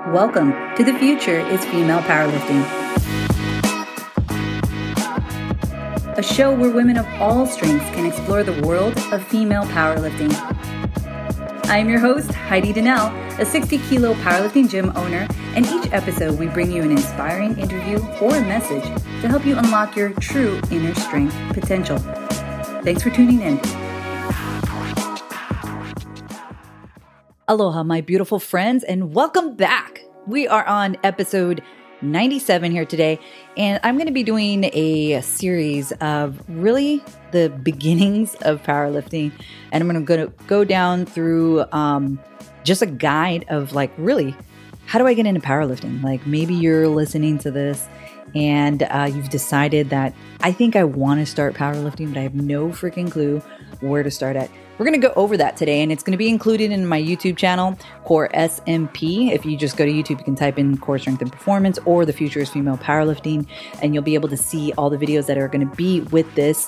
Welcome to The Future is Female Powerlifting, a show where women of all strengths can explore the world of female powerlifting. I am your host, Heidi Donnell, a 60-kilo powerlifting gym owner, and each episode we bring you an inspiring interview or a message to help you unlock your true inner strength potential. Thanks for tuning in. Aloha, my beautiful friends, and welcome back. We are on episode 97 here today, and I'm going to be doing a series of really the beginnings of powerlifting, and I'm going to go down through just a guide of like, really, how do I get into powerlifting? Like maybe you're listening to this and you've decided that I think I want to start powerlifting, but I have no freaking clue where to start at. We're going to go over that today, and it's going to be included in my YouTube channel, Core SMP. If you just go to YouTube, you can type in Core Strength and Performance or The Future is Female Powerlifting, and you'll be able to see all the videos that are going to be with this.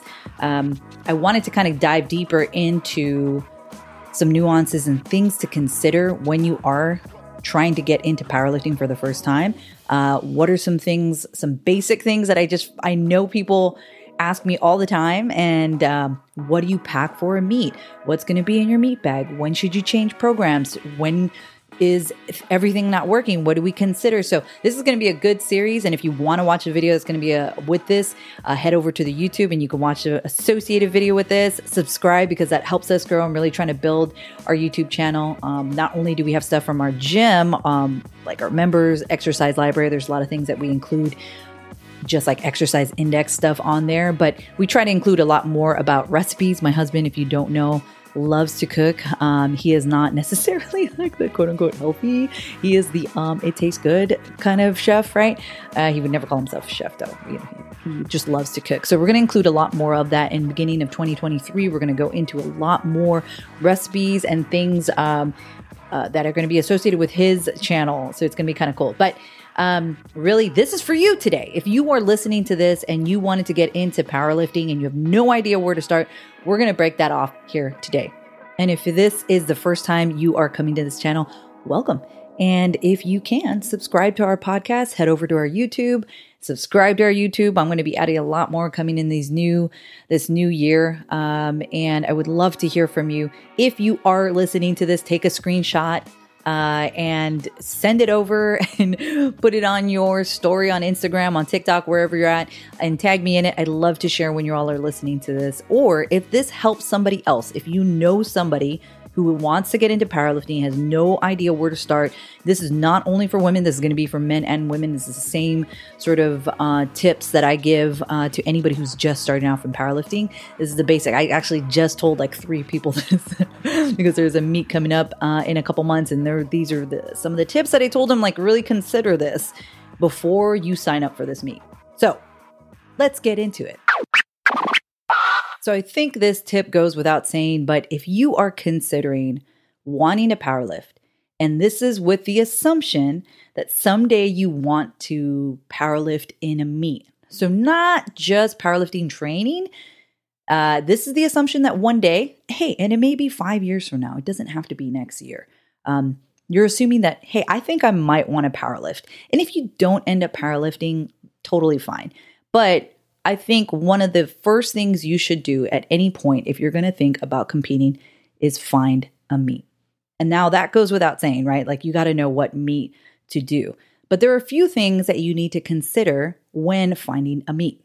I wanted to kind of dive deeper into some nuances and things to consider when you are trying to get into powerlifting for the first time. What are some things, some basic things that I know people ask me all the time, and what do you pack for a meet? What's going to be in your meet bag? When should you change programs? When is everything not working? What do we consider? So this is going to be a good series, and if you want to watch a video that's going to be with this, head over to the YouTube and you can watch an associated video with this. Subscribe because that helps us grow. I'm really trying to build our YouTube channel. Not only do we have stuff from our gym, like our members, exercise library, there's a lot of things that we include just like exercise index stuff on there, but we try to include a lot more about recipes. My husband, if you don't know, loves to cook. He is not necessarily like the quote unquote healthy. He is the it tastes good kind of chef, right? He would never call himself a chef though. He just loves to cook. So we're going to include a lot more of that in the beginning of 2023. We're going to go into a lot more recipes and things that are going to be associated with his channel. So it's going to be kind of cool. But really, this is for you today. If you are listening to this and you wanted to get into powerlifting and you have no idea where to start, we're going to break that off here today. And if this is the first time you are coming to this channel, welcome. And if you can, subscribe to our podcast, head over to our YouTube, subscribe to our YouTube. I'm going to be adding a lot more coming in this new year. And I would love to hear from you. If you are listening to this, take a screenshot and send it over and put it on your story on Instagram, on TikTok, wherever you're at, and tag me in it. I'd love to share when you all are listening to this. Or if this helps somebody else, if you know somebody who wants to get into powerlifting, has no idea where to start. This is not only for women. This is going to be for men and women. This is the same sort of tips that I give to anybody who's just starting out from powerlifting. This is the basic. I actually just told like 3 people this because there's a meet coming up in a couple months, and these are some of the tips that I told them, like really consider this before you sign up for this meet. So let's get into it. So I think this tip goes without saying, but if you are considering wanting to powerlift, and this is with the assumption that someday you want to powerlift in a meet, so not just powerlifting training, this is the assumption that one day, hey, and it may be 5 years from now, it doesn't have to be next year. You're assuming that, hey, I think I might want to powerlift. And if you don't end up powerlifting, totally fine. But I think one of the first things you should do at any point, if you're going to think about competing, is find a meet. And now that goes without saying, right? Like you got to know what meet to do. But there are a few things that you need to consider when finding a meet.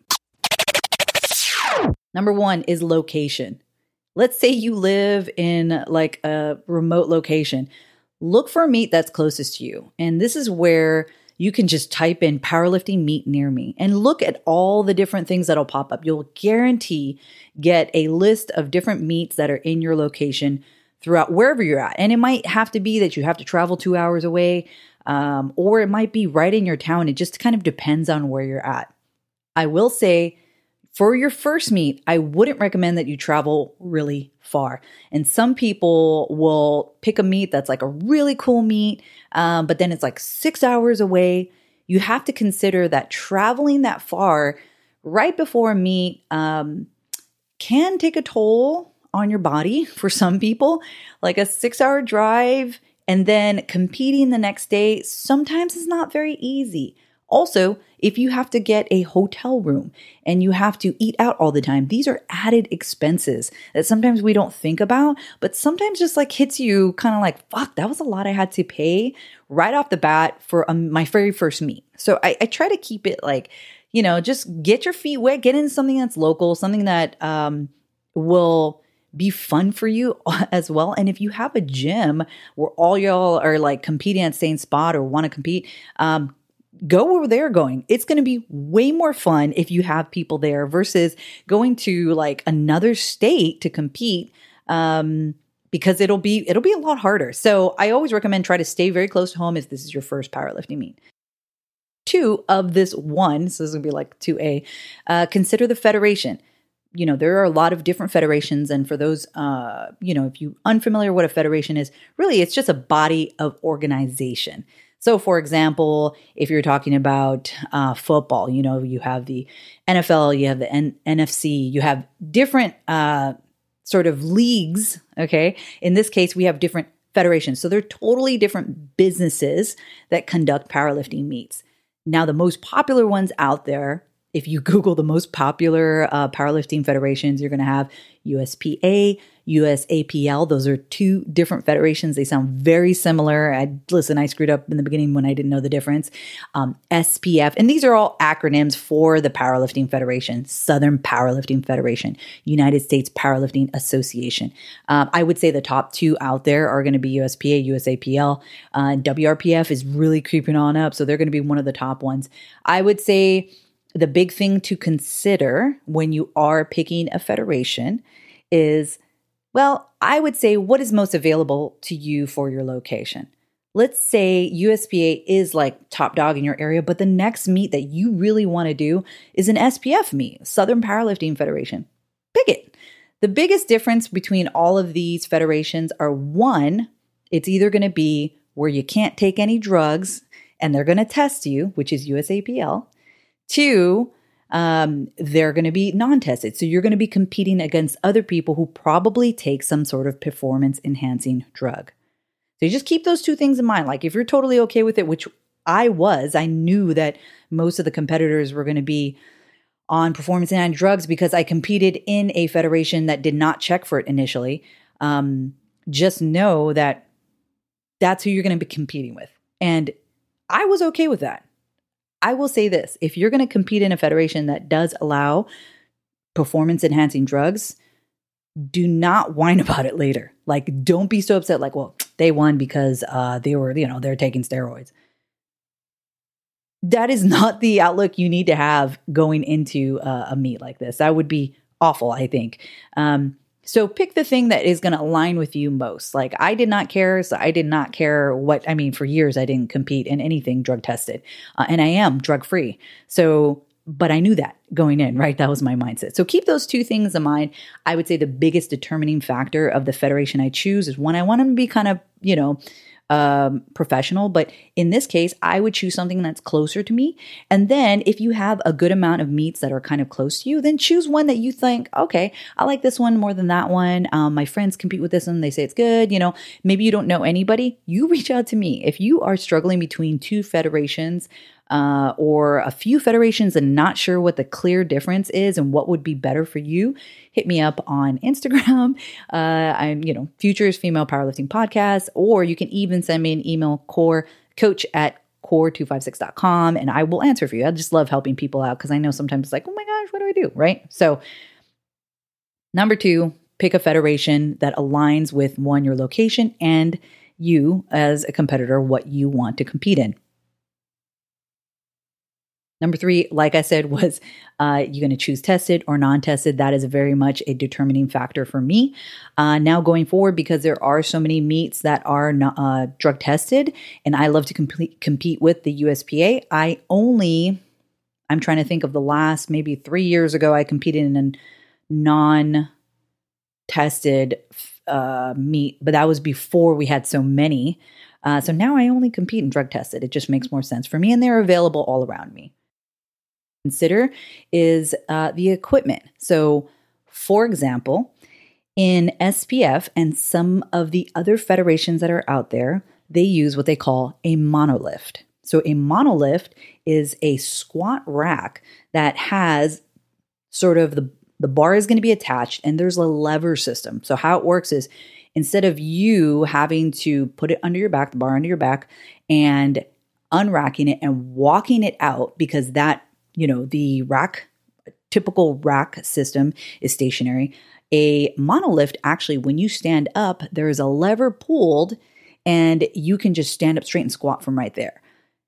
Number 1 is location. Let's say you live in like a remote location. Look for a meet that's closest to you. And this is where you can just type in powerlifting meet near me and look at all the different things that'll pop up. You'll guarantee get a list of different meets that are in your location throughout wherever you're at. And it might have to be that you have to travel 2 hours away, or it might be right in your town. It just kind of depends on where you're at. I will say for your first meet, I wouldn't recommend that you travel really far. And some people will pick a meet that's like a really cool meet, but then it's like 6 hours away. You have to consider that traveling that far right before a meet can take a toll on your body for some people. Like a 6 hour drive And then competing the next day sometimes is not very easy. Also, if you have to get a hotel room and you have to eat out all the time, these are added expenses that sometimes we don't think about, but sometimes just like hits you kind of like, fuck, that was a lot I had to pay right off the bat for my very first meet. So I try to keep it like, just get your feet wet, get into something that's local, something that will be fun for you as well. And if you have a gym where all y'all are like competing at the same spot or want to compete, go where they're going. It's going to be way more fun if you have people there versus going to like another state to compete, because it'll be a lot harder. So I always recommend try to stay very close to home if this is your first powerlifting meet. 2 of this 1, so this is going to be like 2A, consider the federation. There are a lot of different federations. And for those, if you're unfamiliar what a federation is, really it's just a body of organization. So for example, if you're talking about football, you have the NFL, you have the NFC, you have different sort of leagues, okay? In this case, we have different federations. So they're totally different businesses that conduct powerlifting meets. Now, the most popular ones out there, if you Google the most popular powerlifting federations, you're going to have USPA, USAPL. Those are 2 different federations. They sound very similar. I screwed up in the beginning when I didn't know the difference. SPF. And these are all acronyms for the Powerlifting Federation, Southern Powerlifting Federation, United States Powerlifting Association. I would say the top 2 out there are going to be USPA, USAPL. WRPF is really creeping on up. So they're going to be one of the top ones. I would say the big thing to consider when you are picking a federation is, I would say what is most available to you for your location. Let's say USPA is like top dog in your area, but the next meet that you really want to do is an SPF meet, Southern Powerlifting Federation. Pick it. The biggest difference between all of these federations are, 1, it's either going to be where you can't take any drugs and they're going to test you, which is USAPL. 2, they're going to be non-tested. So you're going to be competing against other people who probably take some sort of performance-enhancing drug. So you just keep those 2 things in mind. Like if you're totally okay with it, which I knew that most of the competitors were going to be on performance-enhancing drugs because I competed in a federation that did not check for it initially. Just know that that's who you're going to be competing with. And I was okay with that. I will say this, if you're going to compete in a federation that does allow performance-enhancing drugs, do not whine about it later. Like, don't be so upset like, they won because they're taking steroids. That is not the outlook you need to have going into a meet like this. That would be awful, I think. So pick the thing that is going to align with you most. Like I did not care. So I did not care for years, I didn't compete in anything drug tested and I am drug free. So, but I knew that going in, right? That was my mindset. So keep those 2 things in mind. I would say the biggest determining factor of the federation I choose is, 1, I want them to be kind of, professional. But in this case, I would choose something that's closer to me. And then if you have a good amount of meets that are kind of close to you, then choose one that you think, okay, I like this one more than that one. My friends compete with this one. They say it's good. Maybe you don't know anybody. You reach out to me. If you are struggling between 2 federations, or a few federations and not sure what the clear difference is and what would be better for you, hit me up on Instagram. I'm, Futures Female Powerlifting Podcast, or you can even send me an email, coach@core256.com, and I will answer for you. I just love helping people out because I know sometimes it's like, oh my gosh, what do I do? Right? So number 2, pick a federation that aligns with, 1, your location and you as a competitor, what you want to compete in. Number 3, like I said, was you're going to choose tested or non-tested. That is very much a determining factor for me. Now going forward, because there are so many meets that are drug tested, and I love to compete with the USPA, I'm trying to think of the last maybe 3 years ago, I competed in a non-tested meet, but that was before we had so many. So now I only compete in drug tested. It just makes more sense for me, and they're available all around me. Consider is the equipment. So, for example, in SPF and some of the other federations that are out there, they use what they call a monolift. So a monolift is a squat rack that has sort of the bar is going to be attached and there's a lever system. So how it works is instead of you having to put it under your back, the bar under your back, and unracking it and walking it out because that, the typical rack system is stationary. A monolift, actually, when you stand up, there is a lever pulled and you can just stand up straight and squat from right there.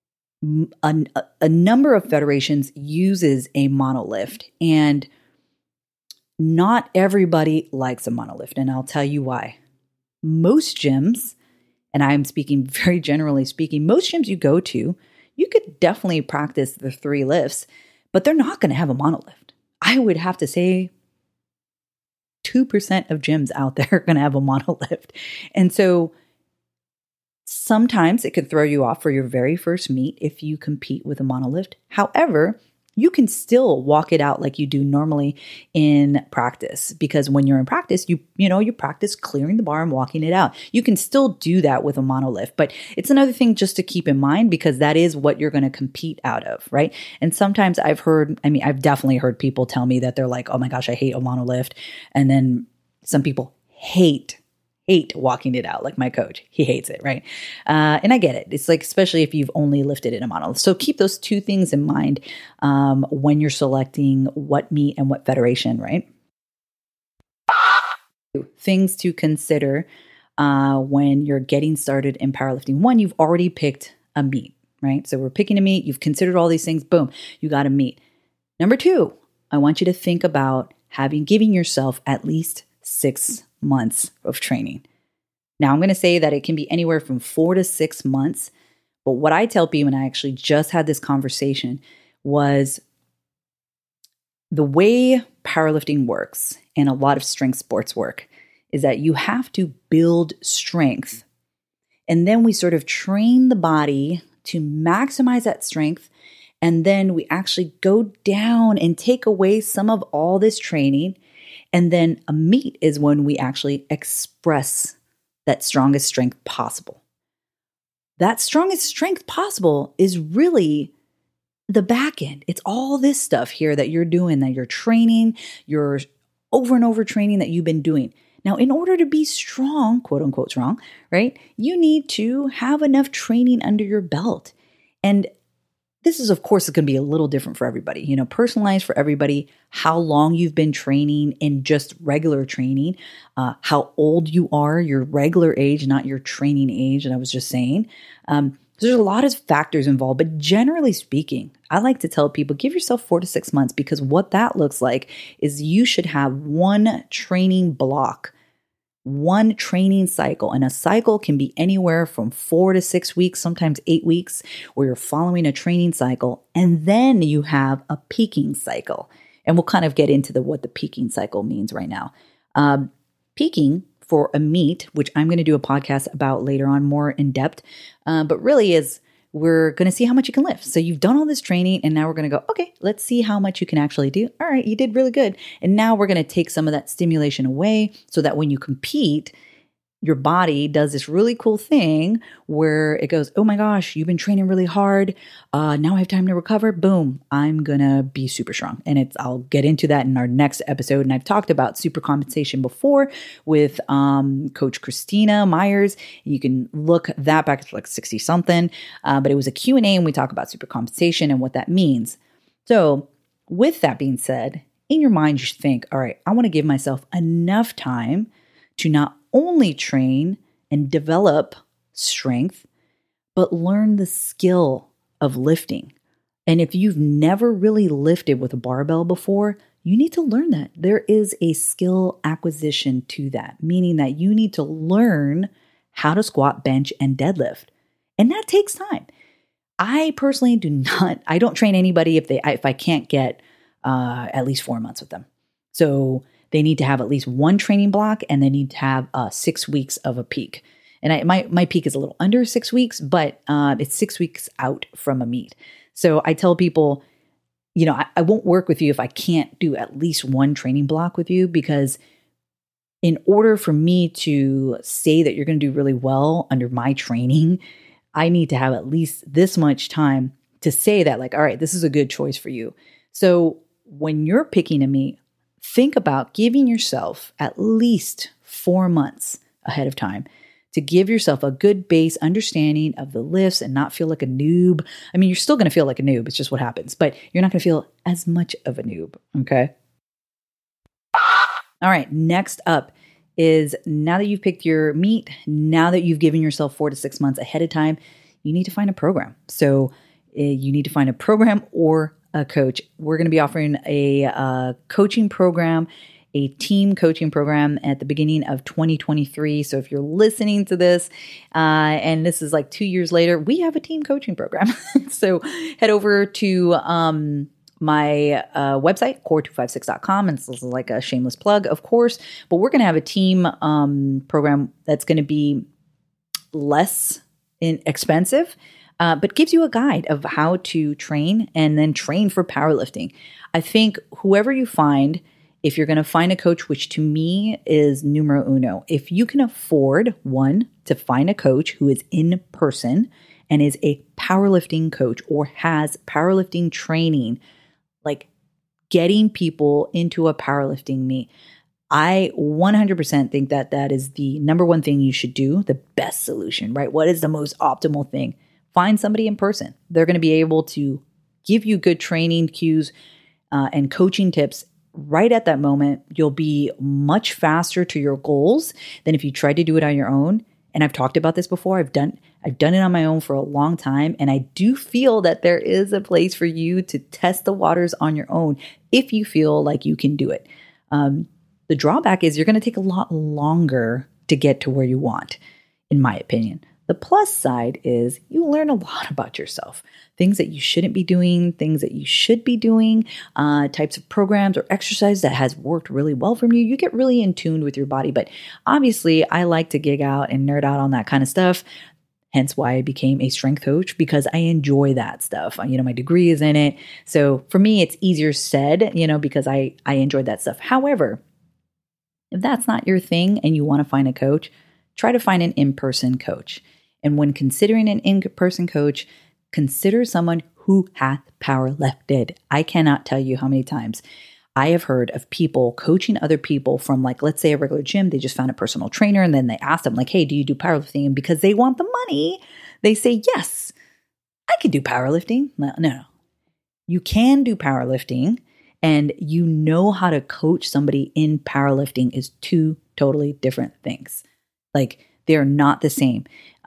A number of federations uses a monolift, and not everybody likes a monolift, and I'll tell you why. Most gyms, and I'm speaking very generally speaking, most gyms you go to, you could definitely practice the 3 lifts, but they're not going to have a monolift. I would have to say 2% of gyms out there are going to have a monolift. And so sometimes it could throw you off for your very first meet if you compete with a monolift. However, you can still walk it out like you do normally in practice, because when you're in practice, you practice clearing the bar and walking it out. You can still do that with a monolift, but it's another thing just to keep in mind because that is what you're going to compete out of, right? And sometimes I've definitely heard people tell me that they're like, oh my gosh, I hate a monolift. And then some people hate walking it out, like my coach. He hates it, right? And I get it. It's like, especially if you've only lifted in a monolift. So keep those 2 things in mind when you're selecting what meet and what federation, right? Things to consider when you're getting started in powerlifting. 1, you've already picked a meet, right? So we're picking a meet. You've considered all these things. Boom, you got a meet. Number 2, I want you to think about giving yourself at least 6 months of training. Now, I'm going to say that it can be anywhere from 4 to 6 months. But what I tell people, and I actually just had this conversation, was the way powerlifting works and a lot of strength sports work is that you have to build strength. And then we sort of train the body to maximize that strength. And then we actually go down and take away some of all this training. And then a meet is when we actually express that strongest strength possible. That strongest strength possible is really the back end. It's all this stuff here that you're doing, that you're training, you're over and over training that you've been doing. Now, in order to be strong, quote unquote strong, right, you need to have enough training under your belt. And this is, of course, going to be a little different for everybody, personalized for everybody, how long you've been training in just regular training, how old you are, your regular age, not your training age. And I was just saying, there's a lot of factors involved, but generally speaking, I like to tell people, give yourself 4 to 6 months, because what that looks like is you should have one training block, one training cycle. And a cycle can be anywhere from 4 to 6 weeks, sometimes 8 weeks, where you're following a training cycle. And then you have a peaking cycle. And we'll kind of get into what the peaking cycle means right now. Peaking for a meet, which I'm going to do a podcast about later on more in depth, but really is we're going to see how much you can lift. So you've done all this training and now we're going to go, okay, let's see how much you can actually do. All right, you did really good. And now we're going to take some of that stimulation away so that when you compete, your body does this really cool thing where it goes, oh my gosh, you've been training really hard. Now I have time to recover. Boom, I'm going to be super strong. And I'll get into that in our next episode. And I've talked about supercompensation before with Coach Christina Myers. You can look that back, it's like 60 something. But it was a Q&A and we talk about supercompensation and what that means. So with that being said, in your mind, you should think, all right, I want to give myself enough time to not only train and develop strength, but learn the skill of lifting. And if you've never really lifted with a barbell before, you need to learn that. There is a skill acquisition to that, meaning that you need to learn how to squat, bench, and deadlift. And that takes time. I personally I don't train anybody if I can't get at least 4 months with them. So they need to have at least one training block and they need to have 6 weeks of a peak. And my peak is a little under 6 weeks, but it's 6 weeks out from a meet. So I tell people, I won't work with you if I can't do at least one training block with you, because in order for me to say that you're going to do really well under my training, I need to have at least this much time to say that, like, all right, this is a good choice for you. So when you're picking a meet, think about giving yourself at least 4 months ahead of time to give yourself a good base understanding of the lifts and not feel like a noob. I mean, you're still going to feel like a noob. It's just what happens, but you're not going to feel as much of a noob. Okay. All right. Next up is, now that you've picked your meet, now that you've given yourself 4 to 6 months ahead of time, you need to find a program. So you need to find a program or a coach. We're going to be offering a coaching program, a team coaching program at the beginning of 2023. So if you're listening to this and this is like 2 years later, we have a team coaching program. So head over to my website, core256.com. And this is like a shameless plug, of course, but we're going to have a team program that's going to be less expensive, but gives you a guide of how to train and then train for powerlifting. I think whoever you find, if you're going to find a coach, which to me is numero uno, if you can afford, one, to find a coach who is in person and is a powerlifting coach or has powerlifting training, like getting people into a powerlifting meet, I 100% think that that is the number one thing you should do, the best solution, right? What is the most optimal thing? Find somebody in person. They're going to be able to give you good training cues and coaching tips right at that moment. You'll be much faster to your goals than if you tried to do it on your own. And I've talked about this before. I've done it on my own for a long time. And I do feel that there is a place for you to test the waters on your own if you feel like you can do it. The drawback is you're going to take a lot longer to get to where you want, in my opinion. The plus side is you learn a lot about yourself, things that you shouldn't be doing, things that you should be doing, types of programs or exercise that has worked really well for you. You get really in tune with your body. But obviously, I like to gig out and nerd out on that kind of stuff. Hence why I became a strength coach, because I enjoy that stuff. My degree is in it. So for me, it's easier said, because I enjoyed that stuff. However, if that's not your thing and you want to find a coach, try to find an in-person coach. And when considering an in-person coach, consider someone who hath powerlifted. I cannot tell you how many times I have heard of people coaching other people from, like, let's say a regular gym. They just found a personal trainer and then they asked them, like, hey, do you do powerlifting? And because they want the money, they say, yes, I can do powerlifting. No. You can do powerlifting, and you know how to coach somebody in powerlifting is two totally different things. Like, they're not the same.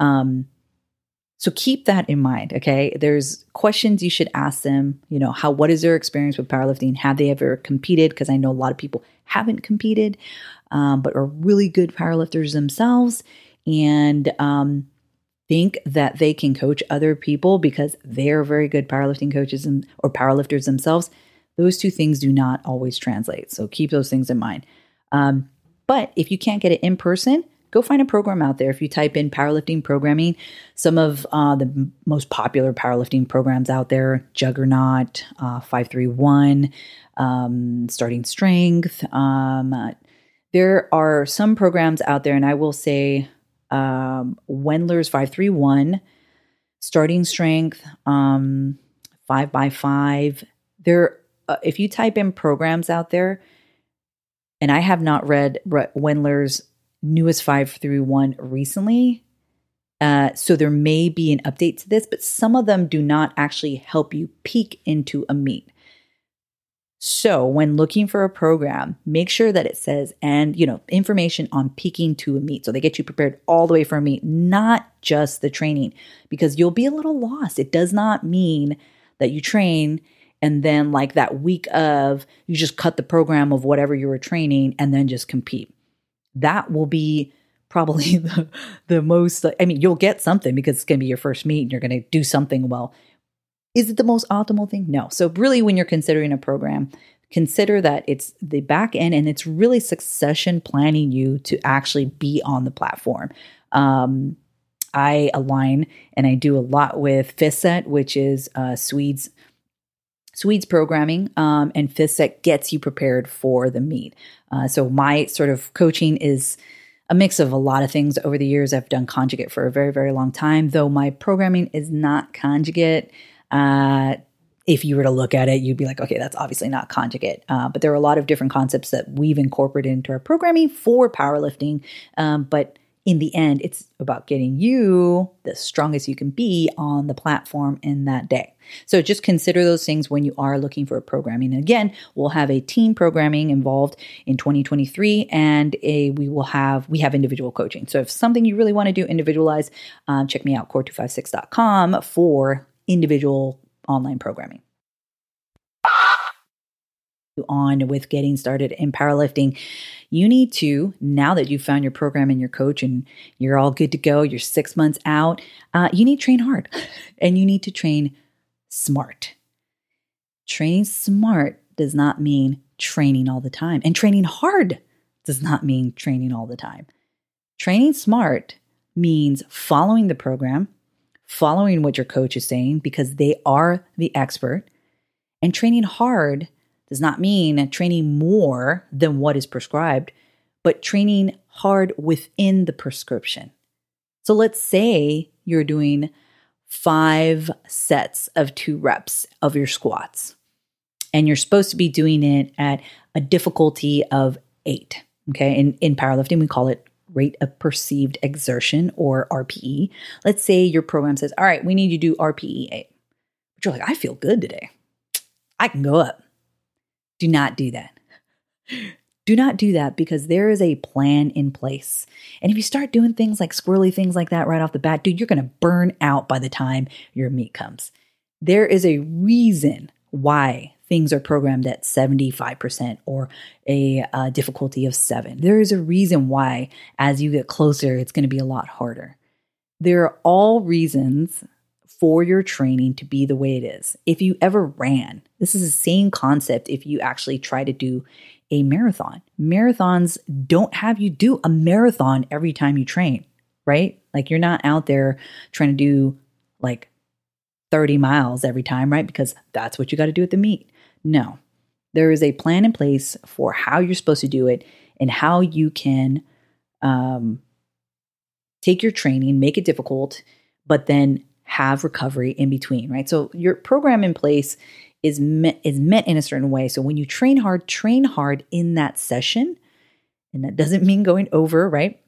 So keep that in mind, okay? There's questions you should ask them, what is their experience with powerlifting? Have they ever competed? Because I know a lot of people haven't competed, but are really good powerlifters themselves, and think that they can coach other people because they're very good powerlifting coaches or powerlifters themselves. Those two things do not always translate. So keep those things in mind. But if you can't get it in person, go find a program out there. If you type in powerlifting programming, some of the most popular powerlifting programs out there, Juggernaut, 531, Starting Strength. There are some programs out there, and I will say Wendler's 531, Starting Strength, 5x5. If you type in programs out there, and I have not read Wendler's newest 531 recently, so there may be an update to this, but some of them do not actually help you peak into a meet. So when looking for a program, make sure that it says, and information on peaking to a meet. So they get you prepared all the way for a meet, not just the training, because you'll be a little lost. It does not mean that you train and then, like, that week of, you just cut the program of whatever you were training and then just compete. That will be probably the most, you'll get something because it's going to be your first meet and you're going to do something well. Is it the most optimal thing? No. So really, when you're considering a program, consider that it's the back end and it's really succession planning you to actually be on the platform. I align and I do a lot with FISSET, which is Swedes Swedes programming, and fifth set gets you prepared for the meet. So my sort of coaching is a mix of a lot of things over the years. I've done conjugate for a very, very long time, though my programming is not conjugate. If you were to look at it, you'd be like, okay, that's obviously not conjugate. But there are a lot of different concepts that we've incorporated into our programming for powerlifting. But in the end, it's about getting you the strongest you can be on the platform in that day. So just consider those things when you are looking for programming. And again, we'll have a team programming involved in 2023, and we have individual coaching. So if something you really want to do individualized, check me out, core256.com for individual online programming. On with getting started in powerlifting, you need to, now that you've found your program and your coach and you're all good to go, you're 6 months out, you need to train hard and you need to train smart. Training smart does not mean training all the time, and training hard does not mean training all the time. Training smart means following the program, following what your coach is saying because they are the expert, and training hard does not mean training more than what is prescribed, but training hard within the prescription. So let's say you're doing 5 sets of 2 reps of your squats, and you're supposed to be doing it at a difficulty of 8. Okay. In powerlifting, we call it rate of perceived exertion, or RPE. Let's say your program says, all right, we need you to do RPE 8. But you're like, I feel good today. I can go up. Do not do that. Do not do that, because there is a plan in place. And if you start doing things like squirrely things like that right off the bat, dude, you're going to burn out by the time your meet comes. There is a reason why things are programmed at 75% or a difficulty of 7. There is a reason why as you get closer, it's going to be a lot harder. There are all reasons for your training to be the way it is. If you ever ran, this is the same concept if you actually try to do a marathon. Marathons don't have you do a marathon every time you train, right? Like you're not out there trying to do like 30 miles every time, right? Because that's what you got to do at the meet. No, there is a plan in place for how you're supposed to do it and how you can take your training, make it difficult, but then have recovery in between, right? So your program in place is meant in a certain way. So when you train hard in that session. And that doesn't mean going over, right?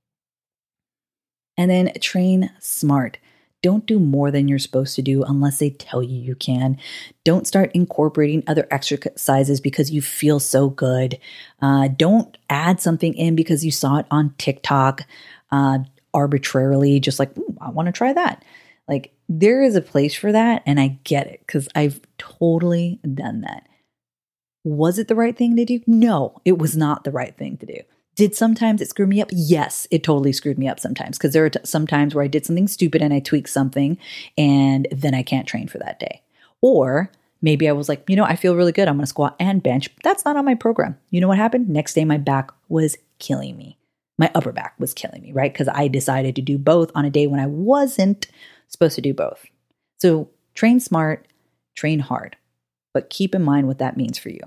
And then train smart. Don't do more than you're supposed to do unless they tell you you can. Don't start incorporating other exercises because you feel so good. Don't add something in because you saw it on TikTok arbitrarily, just like, I want to try that. Like there is a place for that, and I get it because I've totally done that. Was it the right thing to do? No, it was not the right thing to do. Did sometimes it screw me up? Yes, it totally screwed me up sometimes, because there are some times where I did something stupid and I tweaked something and then I can't train for that day. Or maybe I was like, I feel really good. I'm going to squat and bench. That's not on my program. You know what happened? Next day, my back was killing me. My upper back was killing me, right? Because I decided to do both on a day when I wasn't supposed to do both. So train smart, train hard, but keep in mind what that means for you.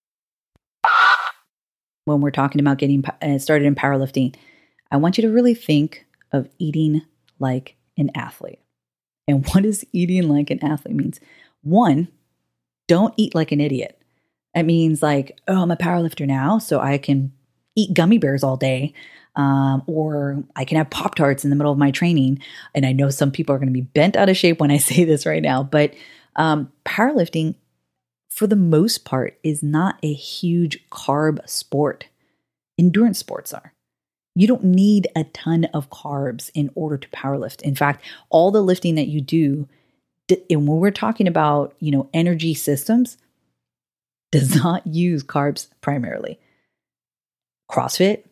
When we're talking about getting started in powerlifting, I want you to really think of eating like an athlete. And what does eating like an athlete means? 1, don't eat like an idiot. That means like, I'm a powerlifter now, so I can eat gummy bears all day. Or I can have Pop-Tarts in the middle of my training. And I know some people are going to be bent out of shape when I say this right now, but powerlifting, for the most part, is not a huge carb sport. Endurance sports are. You don't need a ton of carbs in order to powerlift. In fact, all the lifting that you do, and when we're talking about, energy systems, does not use carbs primarily. CrossFit,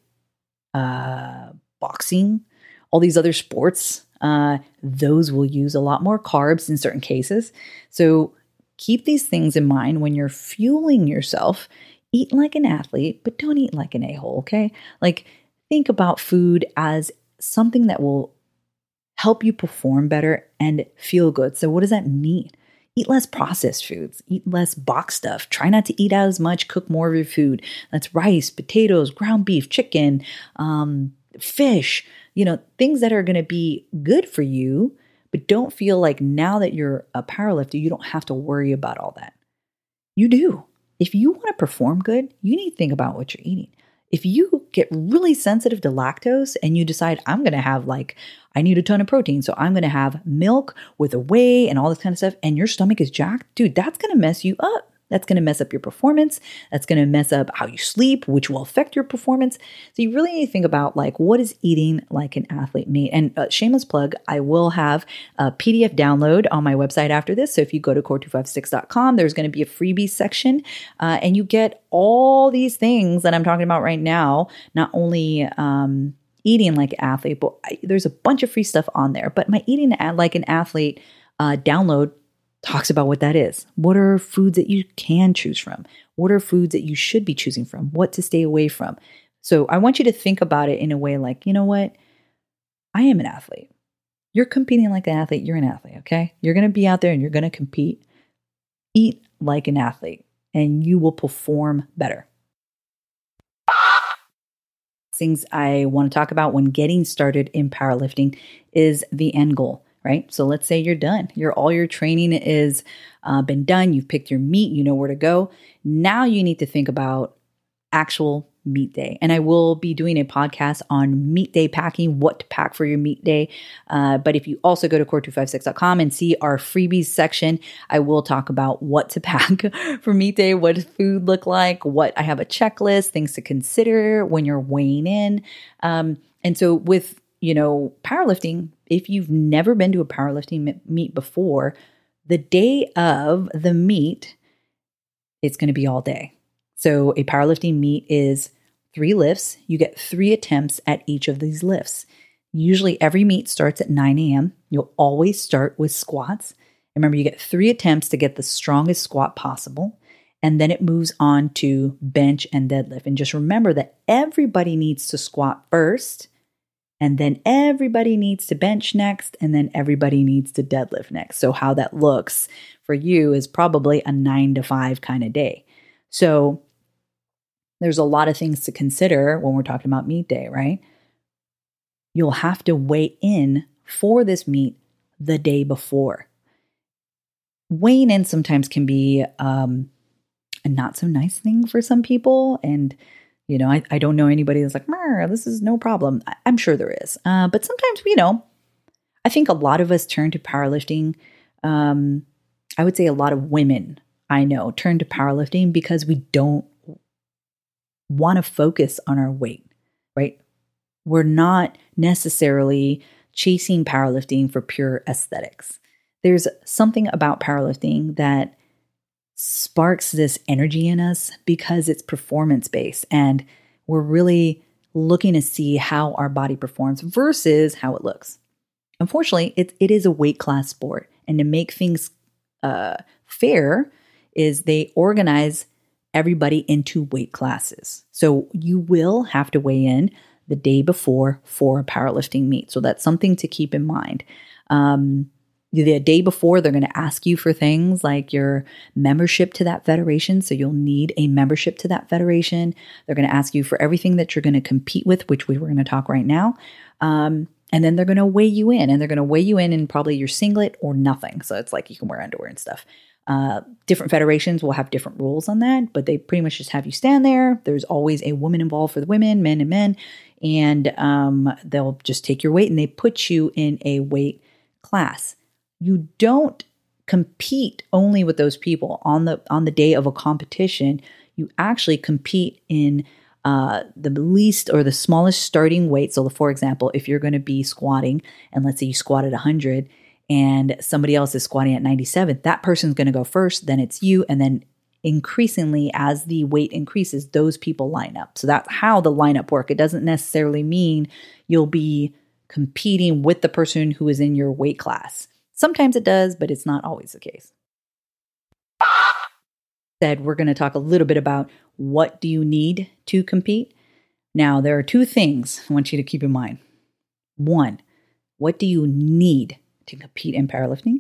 boxing, all these other sports, those will use a lot more carbs in certain cases. So keep these things in mind when you're fueling yourself. Eat like an athlete, but don't eat like an a-hole, okay? Like think about food as something that will help you perform better and feel good. So what does that mean? Eat less processed foods, eat less box stuff. Try not to eat as much, cook more of your food. That's rice, potatoes, ground beef, chicken, fish, things that are going to be good for you, but don't feel like now that you're a powerlifter, you don't have to worry about all that. You do. If you want to perform good, you need to think about what you're eating. If you get really sensitive to lactose and you decide I'm going to have I need a ton of protein, so I'm going to have milk with a whey and all this kind of stuff, and your stomach is jacked, dude, that's going to mess you up. That's going to mess up your performance. That's going to mess up how you sleep, which will affect your performance. So you really need to think about what is eating like an athlete mean. And shameless plug, I will have a PDF download on my website after this. So if you go to core256.com, there's going to be a freebie section and you get all these things that I'm talking about right now, not only eating like an athlete, but there's a bunch of free stuff on there. But my eating like an athlete download talks about what that is. What are foods that you can choose from? What are foods that you should be choosing from? What to stay away from? So I want you to think about it in a way like, you know what? I am an athlete. You're competing like an athlete. You're an athlete, okay? You're going to be out there and you're going to compete. Eat like an athlete and you will perform better. Things I want to talk about when getting started in powerlifting is the end goal. Right? So let's say you're done. All your training is been done. You've picked your meet. You know where to go. Now you need to think about actual meet day. And I will be doing a podcast on meet day packing, what to pack for your meet day. But if you also go to core256.com and see our freebies section, I will talk about what to pack for meet day, what does food look like, what I have a checklist, things to consider when you're weighing in. And so with powerlifting, if you've never been to a powerlifting meet before, the day of the meet, it's going to be all day. So a powerlifting meet is 3 lifts. You get 3 attempts at each of these lifts. Usually every meet starts at 9 a.m. You'll always start with squats. Remember, you get 3 attempts to get the strongest squat possible. And then it moves on to bench and deadlift. And just remember that everybody needs to squat first. And then everybody needs to bench next, and then everybody needs to deadlift next. So how that looks for you is probably a 9 to 5 kind of day. So there's a lot of things to consider when we're talking about meet day, right? You'll have to weigh in for this meet the day before. Weighing in sometimes can be a not so nice thing for some people, and I don't know anybody that's like, this is no problem. I'm sure there is. But sometimes, I think a lot of us turn to powerlifting. I would say a lot of women I know turn to powerlifting because we don't want to focus on our weight, right? We're not necessarily chasing powerlifting for pure aesthetics. There's something about powerlifting that sparks this energy in us because it's performance-based and we're really looking to see how our body performs versus how it looks. Unfortunately, it is a weight class sport, and to make things fair is they organize everybody into weight classes. So you will have to weigh in the day before for a powerlifting meet. So that's something to keep in mind. The day before, they're going to ask you for things like your membership to that federation. So you'll need a membership to that federation. They're going to ask you for everything that you're going to compete with, which we were going to talk right now. And then they're going to weigh you in, and they're going to weigh you in probably your singlet or nothing. So it's like you can wear underwear and stuff. Different federations will have different rules on that, but they pretty much just have you stand there. There's always a woman involved for the women, men and men, and they'll just take your weight and they put you in a weight class. You don't compete only with those people on the day of a competition. You actually compete in the least or the smallest starting weight. So, for example, if you're going to be squatting, and let's say you squat at 100 and somebody else is squatting at 97, that person's going to go first, then it's you, and then increasingly as the weight increases, those people line up. So that's how the lineup work. It doesn't necessarily mean you'll be competing with the person who is in your weight class. Sometimes it does, but it's not always the case. We're going to talk a little bit about what do you need to compete. Now, there are 2 things I want you to keep in mind. 1, what do you need to compete in powerlifting?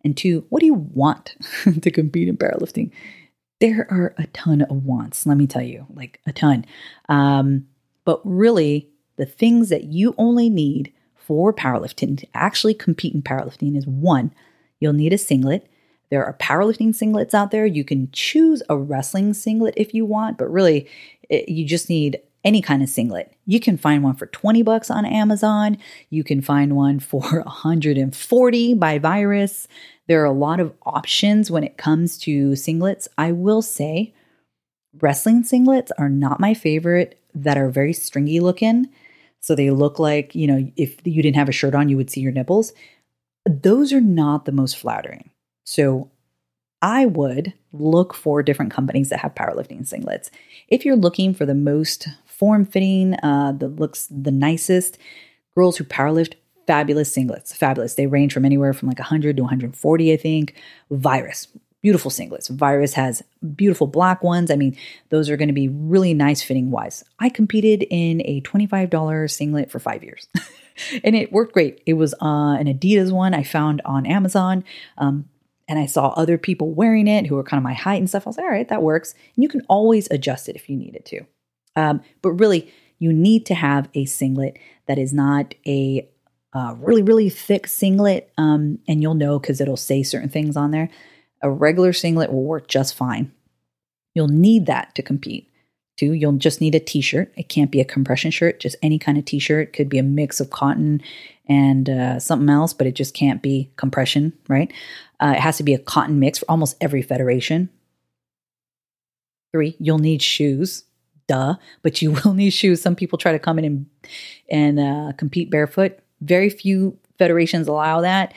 And two, what do you want to compete in powerlifting? There are a ton of wants, let me tell you, like a ton. But really, the things that you only need for powerlifting to actually compete in powerlifting is one, you'll need a singlet. There are powerlifting singlets out there. You can choose a wrestling singlet if you want, but really, you just need any kind of singlet. You can find one for $20 on Amazon. You can find one for $140 by Virus. There are a lot of options when it comes to singlets. I will say wrestling singlets are not my favorite that are very stringy looking. So they look like, if you didn't have a shirt on, you would see your nipples. Those are not the most flattering. So I would look for different companies that have powerlifting singlets. If you're looking for the most form-fitting, that looks the nicest, girls who powerlift, fabulous singlets, fabulous. They range from anywhere from like 100 to 140, I think. Virus, beautiful singlets. Virus has beautiful black ones. I mean, those are going to be really nice fitting wise. I competed in a $25 singlet for 5 years. And it worked great. It was an Adidas one I found on Amazon. And I saw other people wearing it who were kind of my height and stuff. I was like, all right, that works. And you can always adjust it if you needed to. But really, you need to have a singlet that is not a really, really thick singlet. And you'll know because it'll say certain things on there. A regular singlet will work just fine. You'll need that to compete. Two, you'll just need a t-shirt. It can't be a compression shirt, just any kind of t-shirt. Could be a mix of cotton and something else, but it just can't be compression, right? It has to be a cotton mix for almost every federation. Three, you'll need shoes. Duh, but you will need shoes. Some people try to come in and compete barefoot. Very few federations allow that.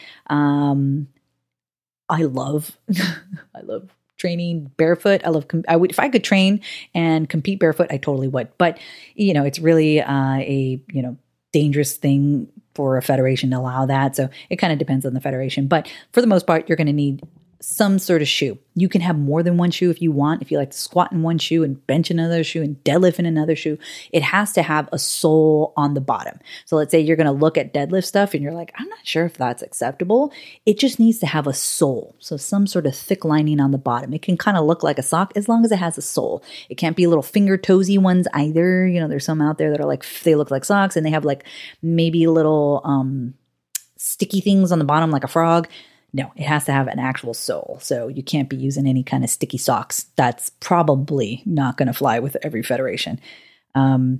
I love training barefoot. I would, if I could train and compete barefoot, I totally would. But, it's really a dangerous thing for a federation to allow that. So it kind of depends on the federation. But for the most part, you're going to need some sort of shoe. You can have more than one shoe if you want. If you like to squat in one shoe and bench in another shoe and deadlift in another shoe, it has to have a sole on the bottom. So let's say you're going to look at deadlift stuff and you're like, I'm not sure if that's acceptable. It just needs to have a sole. So some sort of thick lining on the bottom. It can kind of look like a sock as long as it has a sole. It can't be little finger toesy ones either. There's some out there that are like, they look like socks and they have like maybe little sticky things on the bottom like a frog. No, it has to have an actual sole. So you can't be using any kind of sticky socks. That's probably not going to fly with every federation. 4,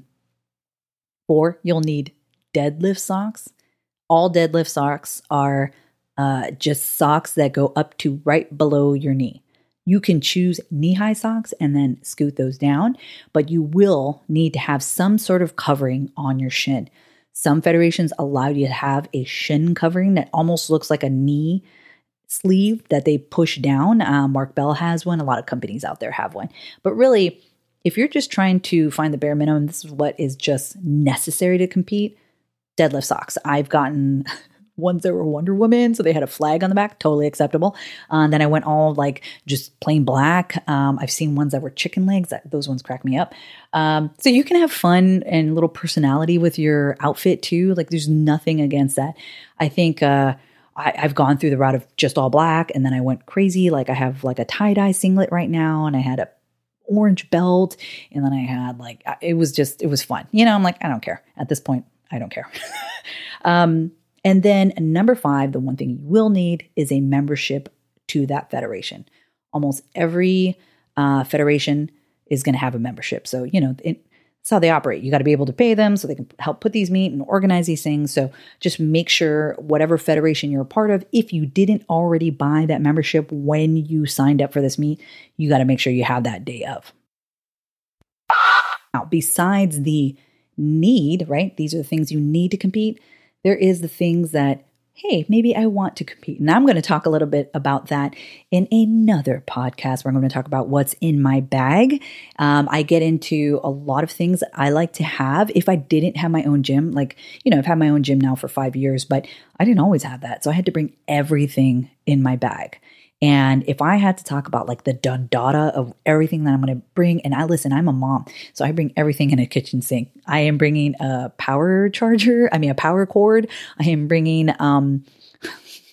you'll need deadlift socks. All deadlift socks are just socks that go up to right below your knee. You can choose knee-high socks and then scoot those down, but you will need to have some sort of covering on your shin. Some federations allow you to have a shin covering that almost looks like a knee sleeve that they push down. Mark Bell has one. A lot of companies out there have one. But really, if you're just trying to find the bare minimum, this is what is just necessary to compete, deadlift socks. I've gotten ones that were Wonder Woman, so they had a flag on the back, totally acceptable. Then I went all like just plain black. I've seen ones that were chicken legs. Those ones crack me up. So you can have fun and little personality with your outfit too. Like there's nothing against that. I think I've gone through the route of just all black, and then I went crazy. Like I have like a tie-dye singlet right now, and I had a orange belt, and then I had like, it was fun. I'm like, I don't care. At this point, I don't care. And then number 5, the one thing you will need is a membership to that federation. Almost every federation is going to have a membership. So, that's how they operate. You got to be able to pay them so they can help put these meet and organize these things. So just make sure whatever federation you're a part of, if you didn't already buy that membership when you signed up for this meet, you got to make sure you have that day of. Now, besides the need, right? These are the things you need to compete. There is the things that, hey, maybe I want to compete. And I'm going to talk a little bit about that in another podcast where I'm going to talk about what's in my bag. I get into a lot of things that I like to have. If I didn't have my own gym, like, I've had my own gym now for 5 years, but I didn't always have that. So I had to bring everything in my bag. And if I had to talk about like the dundada of everything that I'm going to bring, and I'm a mom, so I bring everything in a kitchen sink. I am bringing a power cord. I am bringing,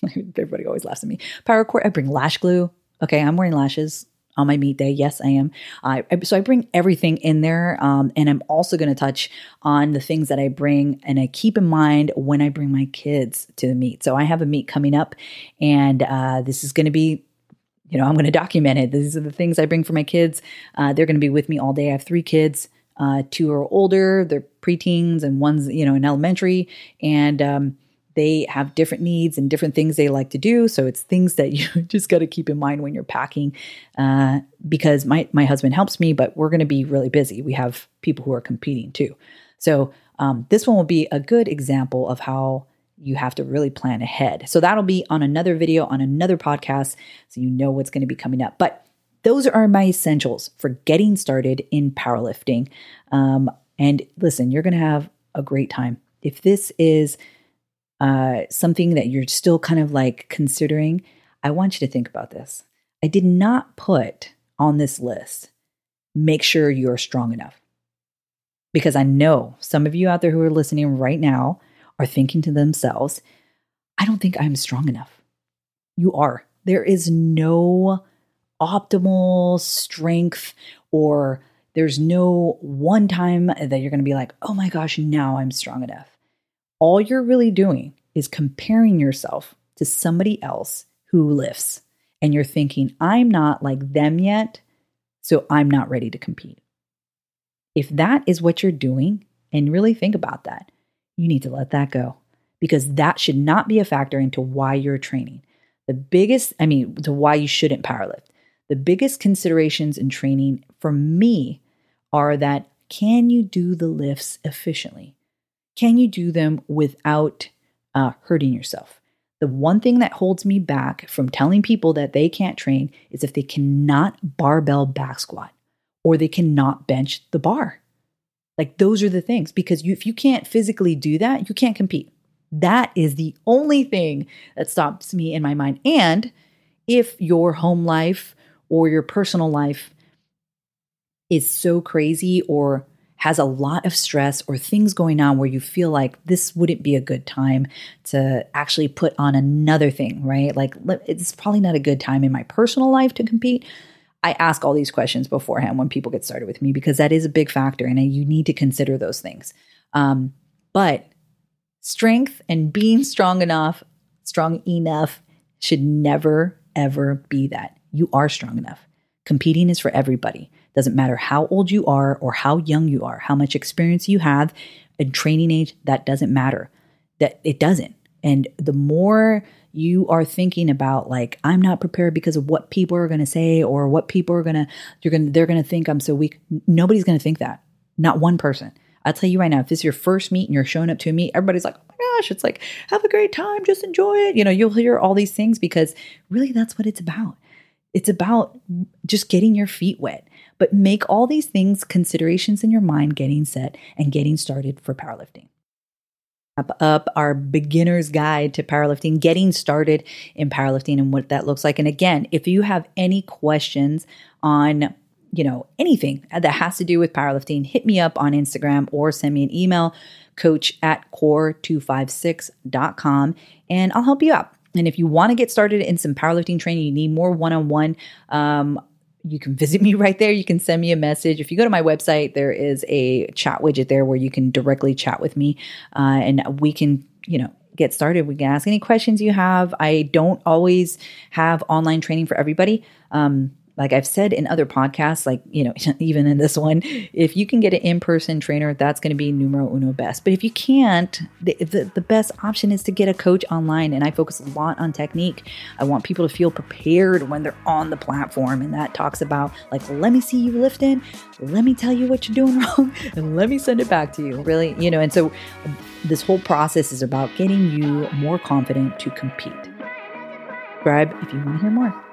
Everybody always laughs at me. Paracord, I bring lash glue. Okay, I'm wearing lashes on my meet day. Yes, I am. So I bring everything in there. And I'm also going to touch on the things that I bring and I keep in mind when I bring my kids to the meet. So I have a meet coming up and this is going to be, I'm going to document it. These are the things I bring for my kids. They're going to be with me all day. I have 3 kids. 2 are older. They're preteens and one's, in elementary. And they have different needs and different things they like to do. So it's things that you just got to keep in mind when you're packing because my husband helps me, but we're going to be really busy. We have people who are competing too. So this one will be a good example of how you have to really plan ahead. So that'll be on another video, on another podcast, so you know what's going to be coming up. But those are my essentials for getting started in powerlifting. And listen, you're going to have a great time. If this is something that you're still kind of like considering, I want you to think about this. I did not put on this list, make sure you're strong enough. Because I know some of you out there who are listening right now are thinking to themselves, I don't think I'm strong enough. You are. There is no optimal strength or there's no one time that you're going to be like, oh my gosh, now I'm strong enough. All you're really doing is comparing yourself to somebody else who lifts. And you're thinking, I'm not like them yet, so I'm not ready to compete. If that is what you're doing, and really think about that, you need to let that go because that should not be a factor into why you're training. To why you shouldn't powerlift. The biggest considerations in training for me are that can you do the lifts efficiently? Can you do them without hurting yourself? The one thing that holds me back from telling people that they can't train is if they cannot barbell back squat or they cannot bench the bar. Like those are the things, because if you can't physically do that, you can't compete. That is the only thing that stops me in my mind. And if your home life or your personal life is so crazy or has a lot of stress or things going on where you feel like this wouldn't be a good time to actually put on another thing, right? Like it's probably not a good time in my personal life to compete. I ask all these questions beforehand when people get started with me because that is a big factor and you need to consider those things. But strength and being strong enough should never, ever be that. You are strong enough. Competing is for everybody. Doesn't matter how old you are or how young you are, how much experience you have, and training age, that doesn't matter. That it doesn't. And the more you are thinking about like, I'm not prepared because of what people are going to say or what people are they're going to think I'm so weak. Nobody's going to think that. Not one person. I'll tell you right now, if this is your first meet and you're showing up to a meet, everybody's like, oh my gosh, it's like, have a great time, just enjoy it. You'll hear all these things because really that's what it's about. It's about just getting your feet wet, but make all these things considerations in your mind, getting set and getting started for powerlifting. Up our beginner's guide to powerlifting, getting started in powerlifting and what that looks like. And again, if you have any questions on, anything that has to do with powerlifting, hit me up on Instagram or send me an email, coach@core256.com, and I'll help you out. And if you want to get started in some powerlifting training, you need more one-on-one, you can visit me right there. You can send me a message. If you go to my website, there is a chat widget there where you can directly chat with me and we can, get started. We can ask any questions you have. I don't always have online training for everybody. Like I've said in other podcasts, like, even in this one, if you can get an in-person trainer, that's going to be numero uno best. But if you can't, the best option is to get a coach online. And I focus a lot on technique. I want people to feel prepared when they're on the platform. And that talks about like, let me see you lifting. Let me tell you what you're doing wrong. And let me send it back to you. Really, and so this whole process is about getting you more confident to compete. Subscribe if you want to hear more.